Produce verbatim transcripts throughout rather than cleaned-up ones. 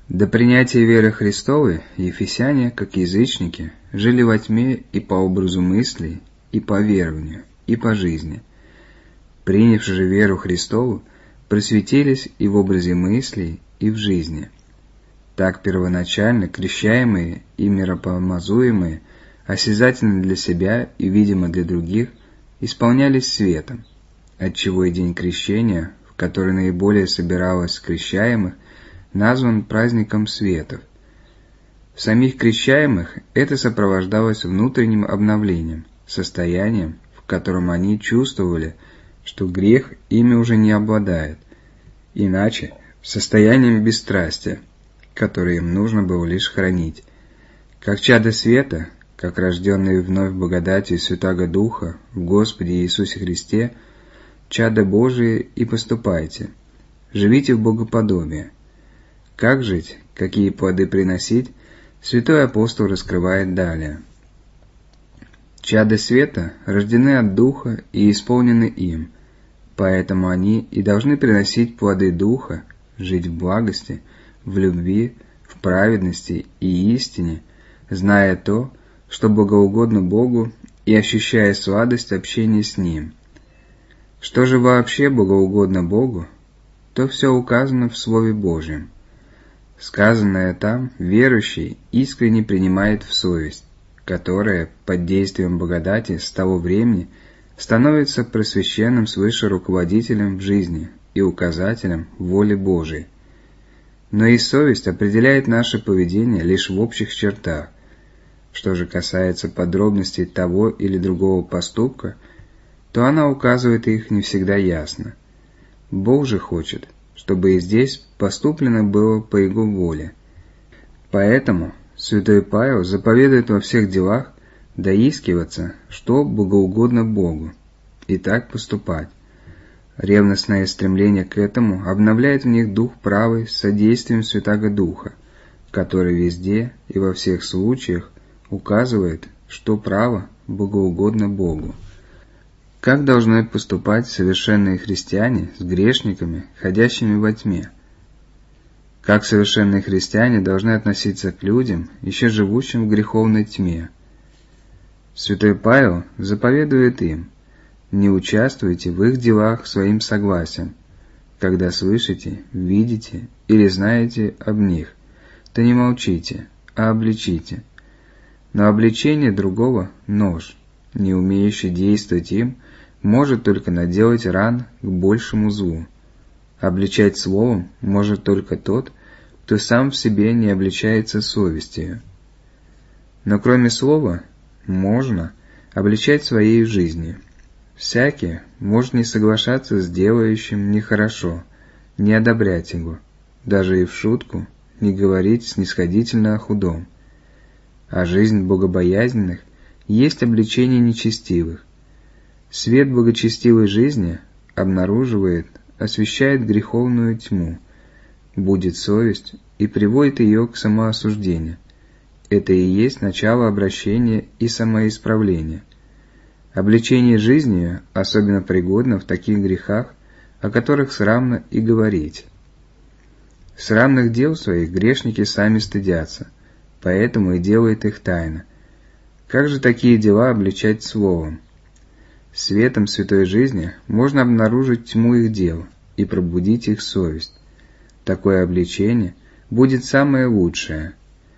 До принятия веры Христовой ефесяне, как язычники, жили во тьме и по образу мыслей, и по верованию, и по жизни. Принявши же веру Христову, просветились и в образе мыслей, и в жизни. Так первоначально крещаемые и миропомазуемые, осязательно для себя и видимо для других, исполнялись светом, отчего и день крещения, в который наиболее собиралось крещаемых, назван праздником светов. В самих крещаемых это сопровождалось внутренним обновлением, состоянием, в котором они чувствовали, что грех ими уже не обладает, иначе состоянием бесстрастия, которое им нужно было лишь хранить. Как чадо света, как рожденные вновь благодатью Святаго Духа в Господе Иисусе Христе, чадо Божие и поступайте, живите в богоподобии. Как жить, какие плоды приносить, святой апостол раскрывает далее. Чадо света рождены от Духа и исполнены им, поэтому они и должны приносить плоды Духа, жить в благости, в любви, в праведности и истине, зная то, что благоугодно Богу и ощущая сладость общения с Ним. Что же вообще благоугодно Богу, то все указано в Слове Божьем. Сказанное там верующий искренне принимает в совесть, которая под действием благодати с того времени становится просвещенным свыше руководителем в жизни и указателем воли Божией. Но и совесть определяет наше поведение лишь в общих чертах. Что же касается подробностей того или другого поступка, то она указывает их не всегда ясно. Бог же хочет, чтобы и здесь поступлено было по Его воле. Поэтому святой Павел заповедует во всех делах доискиваться, что богоугодно Богу, и так поступать. Ревностное стремление к этому обновляет в них дух правый с содействием Святаго Духа, который везде и во всех случаях указывает, что право богоугодно Богу. Как должны поступать совершенные христиане с грешниками, ходящими во тьме? Как совершенные христиане должны относиться к людям, еще живущим в греховной тьме? Святой Павел заповедует им: не участвуйте в их делах своим согласием. Когда слышите, видите или знаете об них, то не молчите, а обличите. Но обличение другого – нож, не умеющий действовать им, может только наделать ран к большему злу. Обличать словом может только тот, кто сам в себе не обличается совестью. Но кроме слова можно обличать своей жизнью. Всякий может не соглашаться с делающим нехорошо, не одобрять его, даже и в шутку не говорить снисходительно о худом. А жизнь богобоязненных есть обличение нечестивых. Свет благочестивой жизни обнаруживает, освещает греховную тьму, будит совесть и приводит ее к самоосуждению. Это и есть начало обращения и самоисправления. Обличение жизнью особенно пригодно в таких грехах, о которых срамно и говорить. Срамных дел своих грешники сами стыдятся, поэтому и делают их тайно. Как же такие дела обличать словом? Светом святой жизни можно обнаружить тьму их дел и пробудить их совесть. Такое обличение будет самое лучшее.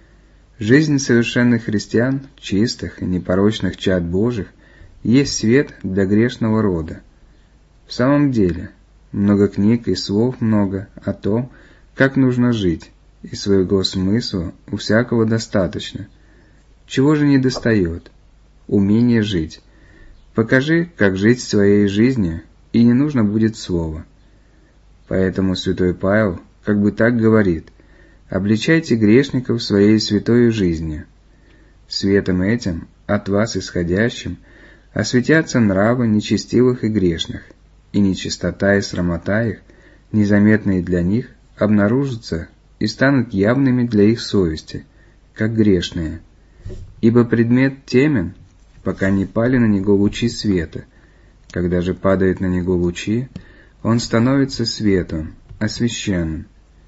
Жизнь совершенных христиан, чистых и непорочных чад Божьих, есть свет для грешного рода. В самом деле, много книг и слов много о том, как нужно жить, и своего смысла у всякого достаточно. Чего же недостает? Умение жить. Покажи, как жить своей жизнью, и не нужно будет слова. Поэтому святой Павел как бы так говорит: обличайте грешников своей святой жизнью. Светом этим, от вас исходящим, осветятся нравы нечестивых и грешных, и нечистота и срамота их, незаметные для них, обнаружатся и станут явными для их совести, как грешные. Ибо предмет темен, пока не пали на него лучи света. Когда же падают на него лучи, он становится светом, освещенным.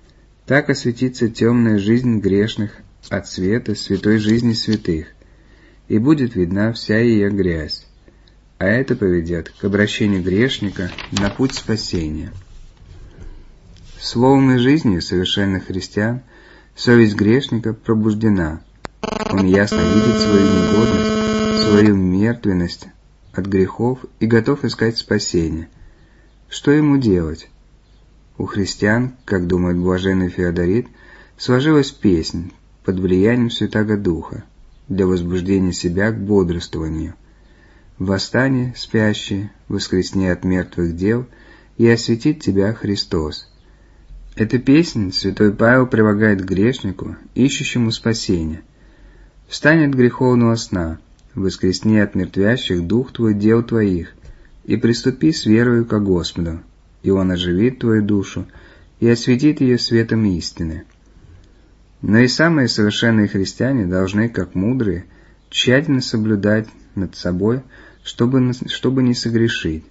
Так осветится темная жизнь грешных от света святой жизни святых, и будет видна вся ее грязь, а это поведет к обращению грешника на путь спасения. Словом и жизнью совершенных христиан совесть грешника пробуждена. Он ясно видит свою негодность, свою мертвенность от грехов и готов искать спасения. Что ему делать? У христиан, как думает блаженный Феодорит, сложилась песнь под влиянием Святаго Духа для возбуждения себя к бодрствованию. «Восстань, спящий, воскресни от мертвых дел, и осветит тебя Христос». Эта песнь святой Павел прилагает к грешнику, ищущему спасения. «Встань от греховного сна, воскресни от мертвящих дух твой дел твоих, и приступи с верою ко Господу, и Он оживит твою душу и осветит ее светом истины». Но и самые совершенные христиане должны, как мудрые, тщательно соблюдать над собой, чтобы, чтобы не согрешить.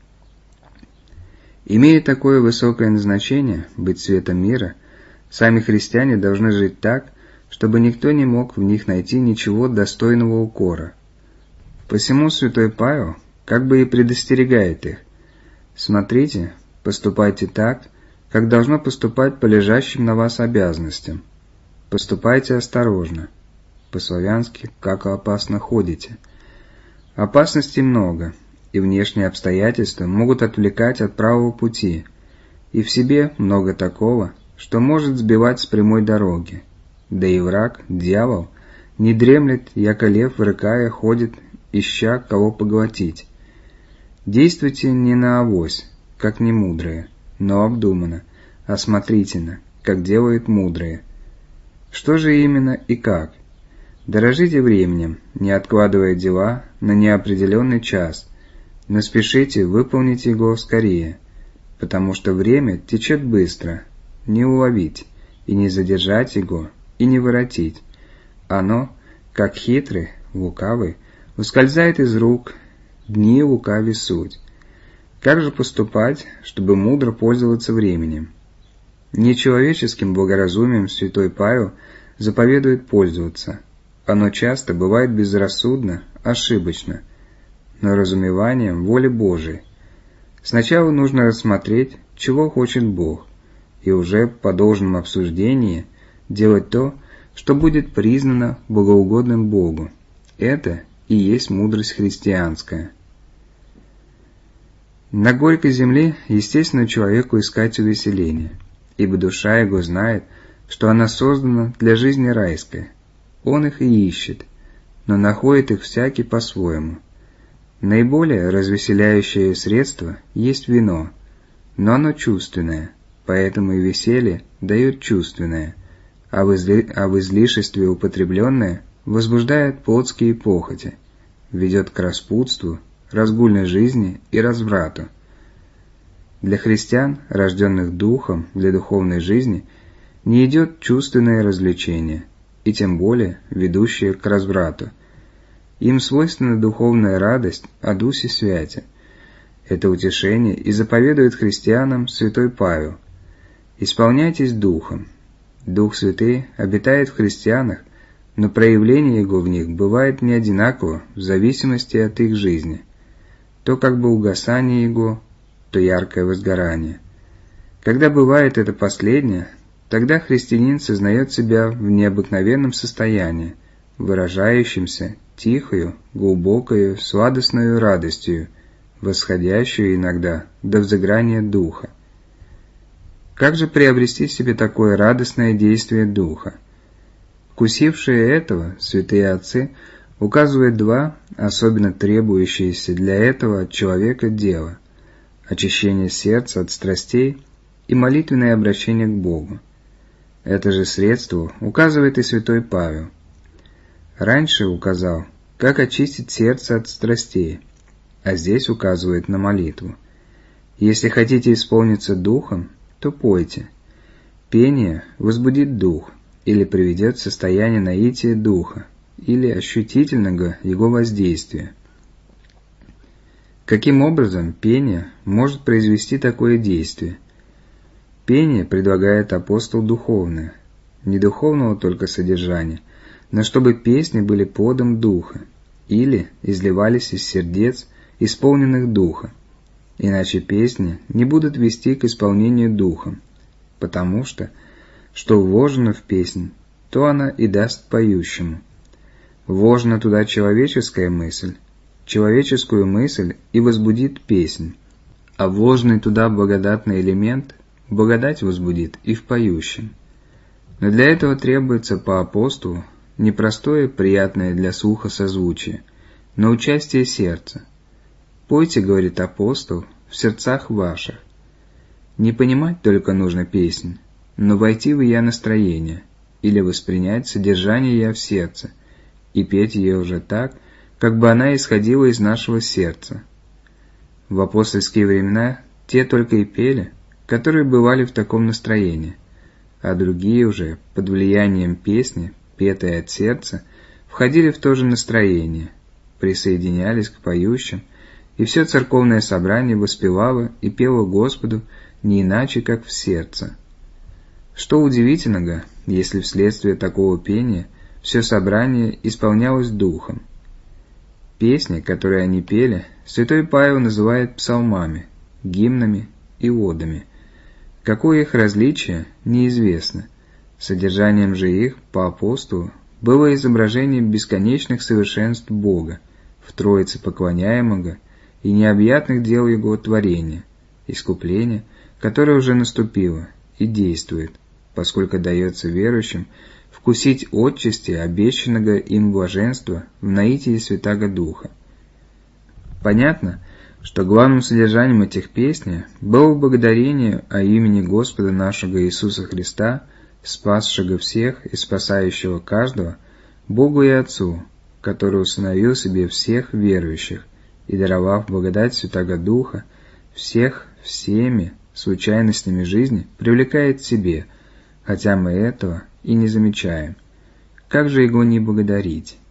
Имея такое высокое назначение быть светом мира, сами христиане должны жить так, чтобы никто не мог в них найти ничего достойного укора. Посему святой Павел как бы и предостерегает их: «Смотрите, поступайте так, как должно поступать по лежащим на вас обязанностям. Поступайте осторожно». По-славянски «как опасно ходите». Опасностей много, и внешние обстоятельства могут отвлекать от правого пути, и в себе много такого, что может сбивать с прямой дороги. Да и враг, дьявол, не дремлет, яко лев, рыкая, ходит, ища кого поглотить. Действуйте не наавось, как немудрые, но обдуманно, осмотрительно, как делают мудрые. Что же именно и как? Дорожите временем, не откладывая дела на неопределенный час, но спешите выполнить его скорее, потому что время течет быстро, не уловить, и не задержать его, и не воротить. Оно, как хитрый, лукавый, ускользает из рук, дни лукави суть. Как же поступать, чтобы мудро пользоваться временем? Нечеловеческим благоразумием святой Павел заповедует пользоваться. Оно часто бывает безрассудно, ошибочно, но разумеванием воли Божией. Сначала нужно рассмотреть, чего хочет Бог, и уже по должному обсуждении делать то, что будет признано богоугодным Богу. Это и есть мудрость христианская. На горькой земле естественно человеку искать увеселения, ибо душа его знает, что она создана для жизни райской. Он их и ищет, но находит их всякий по-своему. Наиболее развеселяющее средство есть вино, но оно чувственное, поэтому и веселье дает чувственное, а в, изли... а в излишестве употребленное возбуждает плотские похоти, ведет к распутству, разгульной жизни и разврату. Для христиан, рожденных духом для духовной жизни, не идет чувственное развлечение, и тем более ведущее к разврату. Им свойственна духовная радость о Дусе Святе. Это утешение и заповедует христианам святой Павел. «Исполняйтесь Духом». Дух Святый обитает в христианах, но проявление его в них бывает не одинаково в зависимости от их жизни. То как бы угасание его, то яркое возгорание. Когда бывает это последнее, тогда христианин сознает себя в необыкновенном состоянии, выражающемся тихою, глубокою, сладостною радостью, восходящую иногда до взыграния духа. Как же приобрести себе такое радостное действие духа? Вкусившие этого, святые отцы указывают два, особенно требующиеся для этого от человека дела: очищение сердца от страстей и молитвенное обращение к Богу. Это же средство указывает и святой Павел. Раньше указал, как очистить сердце от страстей, а здесь указывает на молитву. Если хотите исполниться духом, то пойте. Пение возбудит дух, или приведет в состояние наития духа, или ощутительного его воздействия. Каким образом пение может произвести такое действие? Пение предлагает апостол духовное, не духовного только содержания, но чтобы песни были плодом духа или изливались из сердец, исполненных духа, иначе песни не будут вести к исполнению духом, потому что, что вложено в песнь, то она и даст поющему. Вложена туда человеческая мысль, человеческую мысль и возбудит песнь, а вложенный туда благодатный элемент благодать возбудит и в поющем. Но для этого требуется по апостолу не простое, приятное для слуха созвучие, но участие сердца. «Пойте, — говорит апостол, — в сердцах ваших». Не понимать только нужно песнь, но войти в ее настроение или воспринять содержание ее в сердце и петь ее уже так, как бы она исходила из нашего сердца. В апостольские времена те только и пели, которые бывали в таком настроении, а другие уже, под влиянием песни, петой от сердца, входили в то же настроение, присоединялись к поющим, и все церковное собрание воспевало и пело Господу не иначе, как в сердце. Что удивительного, если вследствие такого пения все собрание исполнялось духом. Песни, которые они пели, святой Павел называет псалмами, гимнами и одами. Какое их различие, неизвестно. Содержанием же их, по апостолу, было изображение бесконечных совершенств Бога, в Троице поклоняемого и необъятных дел Его творения, искупления, которое уже наступило и действует, поскольку дается верующим вкусить отчасти обещанного им блаженства в наитии Святаго Духа. Понятно, что главным содержанием этих песней было благодарение о имени Господа нашего Иисуса Христа, спасшего всех и спасающего каждого, Богу и Отцу, который усыновил себе всех верующих и, даровав благодать Святаго Духа, всех всеми случайностями жизни привлекает к себе, хотя мы этого и не замечаем. Как же Его не благодарить?